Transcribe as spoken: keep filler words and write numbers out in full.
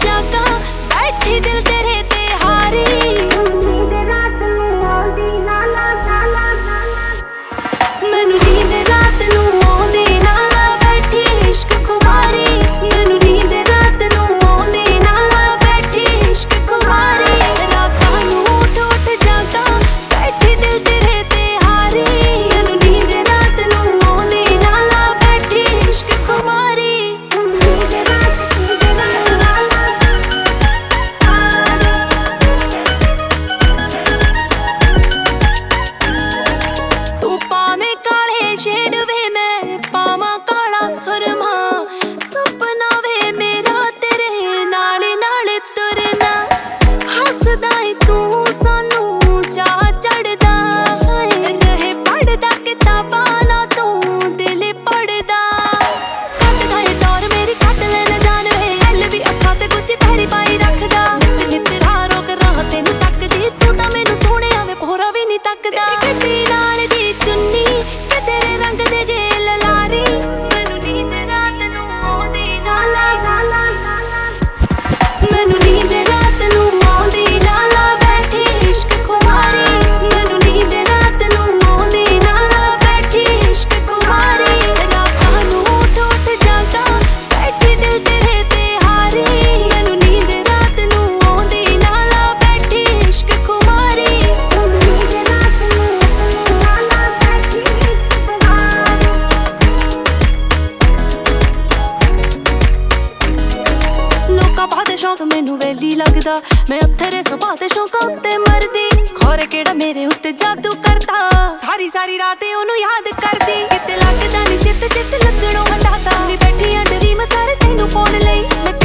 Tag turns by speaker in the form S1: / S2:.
S1: जागा बैठी दिल तेरे ते हारी मैनू नींद रात नू आउंदी नाल बैठी इश्क खुमारी मैनू नींद रात नू आउंदी नाल बैठी इश्क खुमारी रातां नू उठ उठ जागा बैठी दिल तेरे ते हारी मैनू नींद रात नू आउंदी नाल बैठी इश्क खुमारी तू पावे काले शेड वे मैं पावा काला सुरमा सपना वे मेरा तेरे नाल नाल तुरना हसदा है तू सानू चा चढ़दा है रहे पढ़दा किताबां ना तू दिल पढ़दा कटदा है दौर मेरी कट लेना जान वे हल भी अखां ते कुछ पैरी पाई रखदा नित नित राह रोक राह तेनू तकदी तू तां मैनू सोहणे आवे पोरा भी नहीं तकदा किती नाल दी चुन्नी कि तेरे रंग दे जेल लारी मैनू नींद रात नू आउंदी नाल मैनू नींद रात नू आउंदी नाल बैठी इश्क खुमारी मैनू नींद रात नू आउंदी नाल बैठी इश्क खुमारी रातां नू उठ उठ जागा बैठी दिल तेरे ते हारी मैनू नींद रात नू आउंदी नाल बैठी इश्क खुमारी लोका पाते शौक मैनू वेली लगदा मैं उत्थे सुभा ते शौक उत्ते मरदी खौरे केड़ा मेरे उत्ते जादू करदा सारी सारी रात ओनू याद करदी किते लगदा नी चित चित लगणों हटाता नी बैठी आ डरी मैं सारे तैनू पोड़ लई मैं